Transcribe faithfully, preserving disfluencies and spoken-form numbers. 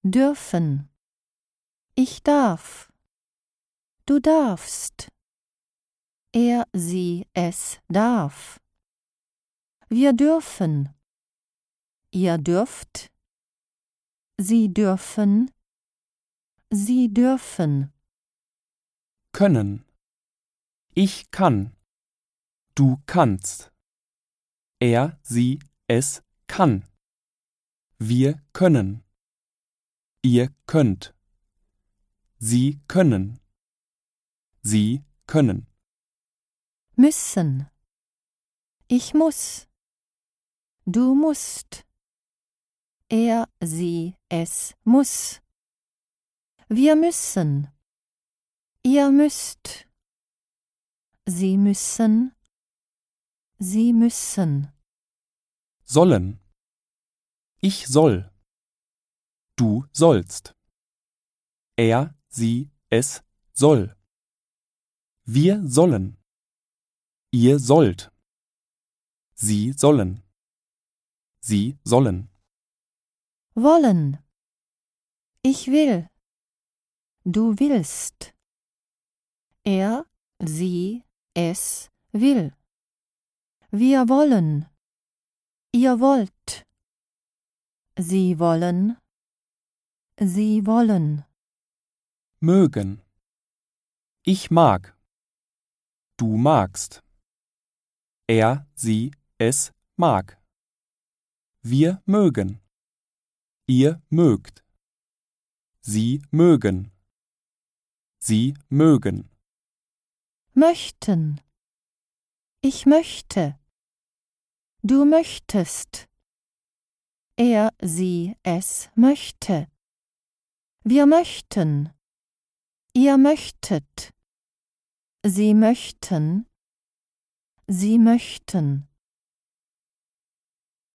dürfen. Ich darf. Du darfst. Er, sie, es darf. Wir dürfen. Ihr dürft. Sie dürfen. Sie dürfen. Können. Ich kann. Du kannst. Er, sie, es kann. Wir können. Ihr könnt. Sie können. Sie können. Müssen. Ich muss. Du musst. Er, sie, es muss. Wir müssen. Ihr müsst. Sie müssen. Sie müssen. Sollen. Ich soll. Du sollst. Er, sie, es soll. Wir sollen. Ihr sollt. Sie sollen. Sie sollen. Wollen. Ich will. Du willst. Er, sie, es will. Wir wollen. Ihr wollt. Sie wollen. Sie wollen. Mögen. Ich mag. Du magst. Er, sie, es mag. Wir mögen. Ihr mögt. Sie mögen. Sie mögen. Möchten. Ich möchte. Du möchtest. Er, sie, es möchte. Wir möchten. Ihr möchtet. Sie möchten. Sie möchten.